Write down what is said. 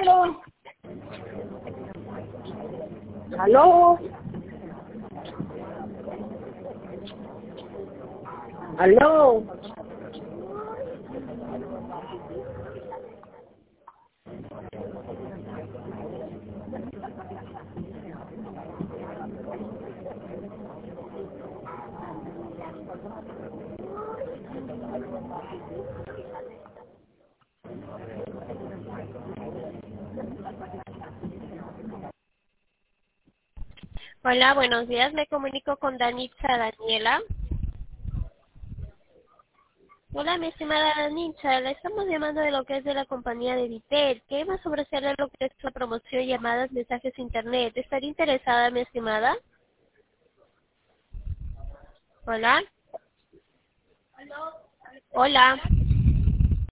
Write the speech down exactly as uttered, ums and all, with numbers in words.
Aló. Aló. Aló. Hola, buenos días. Me comunico con Danitza Daniela. Hola, mi estimada Danitza. La estamos llamando de lo que es de la compañía de Vitel. Queremos ofrecerle lo que es la promoción, llamadas, mensajes, internet. ¿Estaría interesada, mi estimada? Hola. Hola.